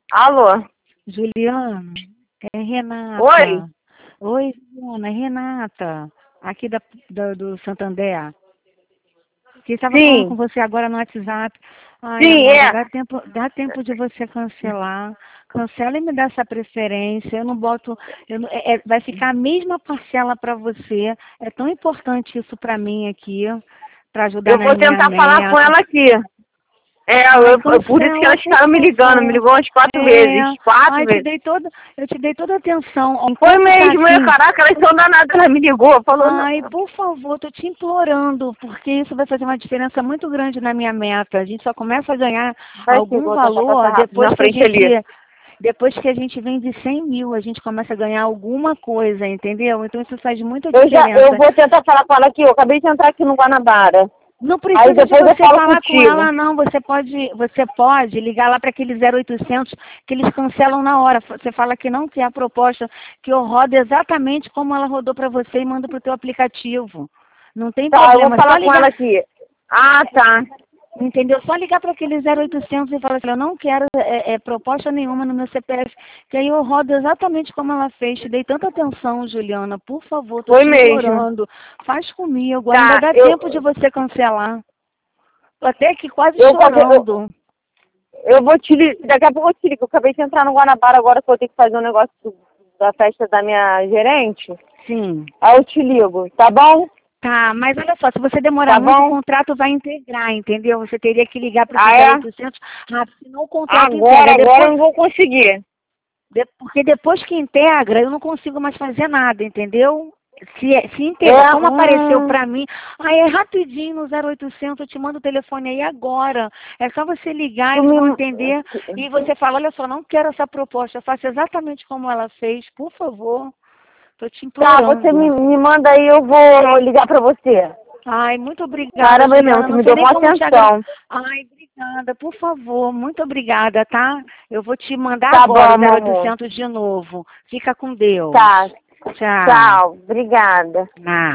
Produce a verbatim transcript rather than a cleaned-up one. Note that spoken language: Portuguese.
Alô? Juliana, é Oi? Renata. Oi, Juliana, é Renata, aqui da, da- do Santander. Que estava falando com Sim, você agora no WhatsApp. Ai, sim, amada, é. dá tempo, dá tempo de você cancelar. Cancela e me dá essa preferência. Eu não boto. Eu não- é- é- vai ficar a mesma parcela para você. É tão importante isso para mim aqui, para ajudar Eu na vou minha tentar falar com meta. ela aqui. É, Ai, eu, eu- por isso que cancela, elas por ficaram me ligando, me favor. ligou umas quatro É, vezes. Quatro ai, te vezes. dei toda, eu te dei toda a atenção. Foi Enquanto tá mesmo, eu, assim, caraca, elas são danadas, ela me ligou, falou, não. ai, por favor, tô te implorando, porque isso vai fazer uma diferença muito grande na minha meta. A gente só começa a ganhar Vai sim, algum vou tentar passar valor rápido depois na que a frente ali. gente, depois que a gente vende cem mil, a gente começa a ganhar alguma coisa, entendeu? Então isso faz muita Eu já, eu diferença. vou tentar falar com ela aqui, eu acabei de entrar aqui no Guanabara. Não Aí precisa de depois eu você falo falar com contigo. ela, não. Você pode, você pode ligar lá para aquele zero oitocentos que eles cancelam na hora. Você fala que não quer a proposta, que eu rodo exatamente como ela rodou para você e mando para o teu aplicativo. Não tem Tá, eu vou problema, é só falar com ela ligar. aqui. Ah, tá. Entendeu? Só ligar para aquele zero oitocentos e falar assim, eu não quero é, é, proposta nenhuma no meu C P F, que aí eu rodo exatamente como ela fez. Te dei tanta atenção, Juliana, por favor, tô Foi te mesmo. implorando. Faz comigo, ainda Tá, dá eu, tempo de você cancelar. Tô até aqui quase eu, eu, chorando. eu vou te ligar, daqui a pouco eu te ligo. Eu acabei de entrar no Guanabara agora que eu tenho que fazer um negócio da festa da minha gerente. Sim. Aí eu te ligo, tá bom? Tá, mas olha só, se você demorar Tá muito, o bom? contrato vai integrar, entendeu? Você teria que ligar para esse Ah, é? zero oitocentos rápido, senão o contrato integra. Agora, agora eu Depois, não vou conseguir. de- porque depois que integra, eu não consigo mais fazer nada, entendeu? Se, é- se integra, É, como apareceu hum, para mim, aí é rapidinho no zero oitocentos, eu te mando o telefone aí agora. É só você ligar, tu eles vão me, entender e você fala, olha só, não quero essa proposta, faça exatamente como ela fez, por favor. Estou te tá, você implorando. me, me manda aí, eu vou ligar pra você. Ai, muito obrigada, Caramba, meu, Juliana. tu Não me sei deu nem uma como te agradecer. atenção. Ai, obrigada, por favor. Muito obrigada, tá? Eu vou te mandar Tá agora bom, o meu zero amor. oitocentos de novo. Fica com Deus. Tá, Tchau. tchau, obrigada. Nada.